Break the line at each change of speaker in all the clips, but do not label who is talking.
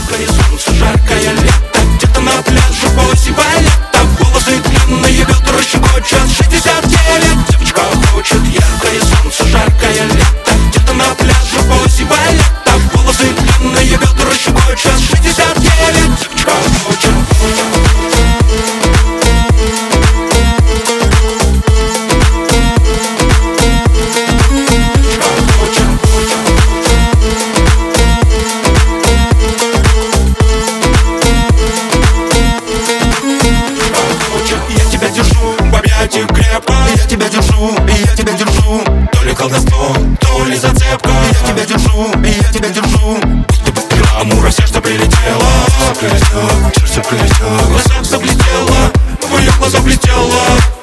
Яркое солнце, жаркое лето, где-то на пляже посевая лето. Волосы длинные, бедра щекочут 69. Девочка хочет яркое солнце, жаркое лето, где-то на пляже посевая лето. Волосы длинные, бедра щекочут 69. Девочка хочет. Крепко, я тебя держу, я тебя держу. То ли колдовство, то ли зацепка. Я тебя держу, я тебя держу. Будто бы стрела, мура, сердце прилетело. Сердце прилетело, в глазах заблестело, в моих глазах блестело.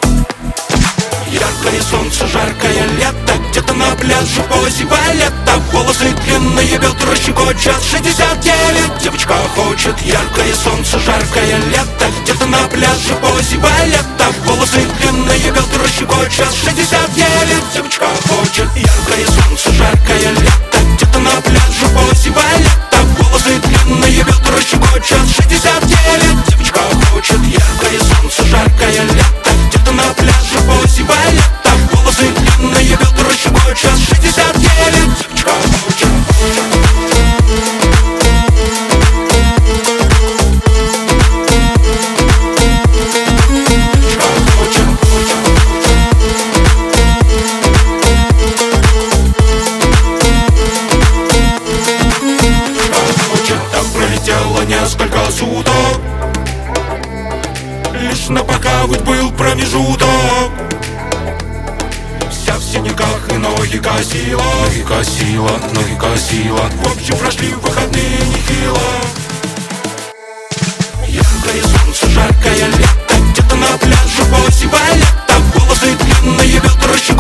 Яркое солнце, жаркое лето, где-то на пляже посевая лето. Волосы длинные, бедра щекочут 69. Девочка хочет яркое солнце, жаркое лето, где-то на пляже посевая лето. Волосы длинные, бедра щекочут 69. Девочка хочет яркое солнце, жаркое лето, где-то на пляже посевая лето. Волосы длинные, бедра щекочут 69. Девочка хочет яркое солнце, жаркое лето, где-то на пляже посевая лето. Волосы длинные, бедра щекочут 69. Девочка хочет. Несколько суток, лишь на пока ведь был промежуток. Вся в синяках и ноги косила. Ноги косила, ноги косила. В общем, прошли выходные нехило. Яркое солнце, жаркое лето, где-то на пляже посевая лето. Волосы длинные, бедра